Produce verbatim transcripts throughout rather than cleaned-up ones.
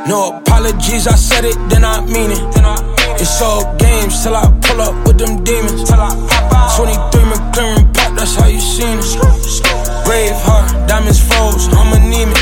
No apologies, I said it, then I mean it. It's all games till I pull up with them demons. twenty-three McLaren pop, that's how you seen it. Brave heart, diamonds froze, I'm anemic.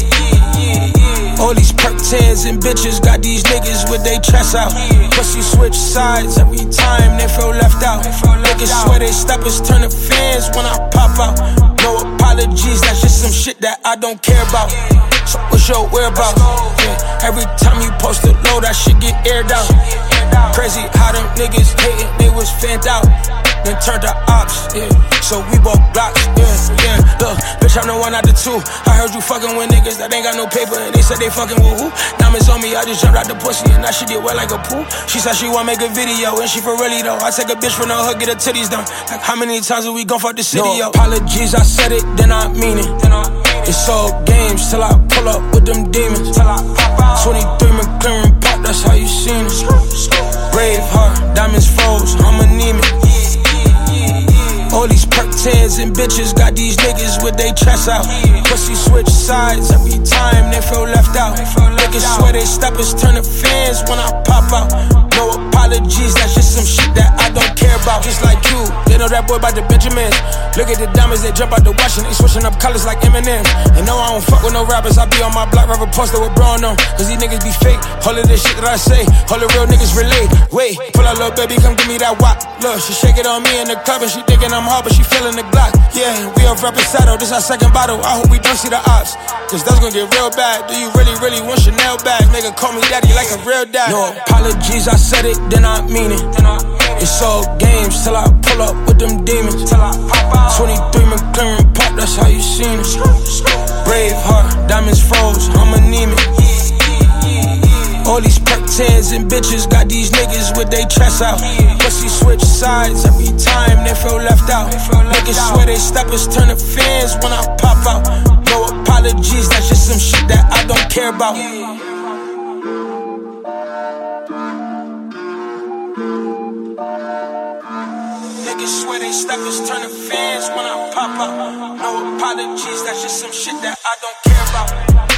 All these perk tens and bitches got these niggas with they chest out. Pussy switch sides every time they feel left out. Niggas swear they steppers turn to fans when I pop out. No apologies, that's just some shit that I don't care about. So what's your whereabouts? Yeah. Every time you post a low, that shit get aired out. Crazy how them niggas hating, they was fanned out. Then turned to ops, yeah. So we both blocks, yeah, yeah. Look, bitch, I'm the one out the two. I heard you fucking with niggas that ain't got no paper, and they said they fucking with who? Diamonds on me, I just jumped out the pussy, and that shit get wet like a pool. She said she wanna make a video, and she for really though. I take a bitch from the hood, get her titties done. Like how many times have we gon' fuck the city, no yo? Apologies, I said it, then I mean it. It's all games till I pull up with them demons. twenty-three McLaren pop, that's how you seen it. Brave heart, diamonds froze, I'm anemic. All these perk tens and bitches got these niggas with they chest out. Pussy switch sides every time they feel left out. Niggas swear they steppers turn to fans when I pop out. No apologies, that's just some shit that I don't care about. Just like you, they know that boy about the Benjamins. Look at the diamonds, they jump out the wash and they switching up colors like Eminem. And no, I don't fuck with no rappers, I be on my block rapper poster with bro on them. Cause these niggas be fake, all of this shit that I say, all the real niggas relate. Wait, pull out little baby, come give me that wop. Look, she shake it on me in the club and she thinking I'm hard, but she feeling the Glock. Yeah, we off Reposado, this our second bottle. I hope we don't see the ops, cause that's gonna get real bad. Do you really, really want Chanel bags? Nigga call me daddy like a real dad. No apologies, I said it, then I mean it. It's all games till I pull up with them demons. twenty-three McLaren pop, that's how you seen it. Brave heart, diamonds froze, I'm anemic. All these perk tens and bitches got these niggas with they chest out. Pussy switch sides every time they feel left out. Niggas swear they steppers turn to fans when I pop out. No apologies, that's just some shit that I don't care about. Niggas swear they steppers turn to fans when I pop out. No apologies, that's just some shit that I don't care about.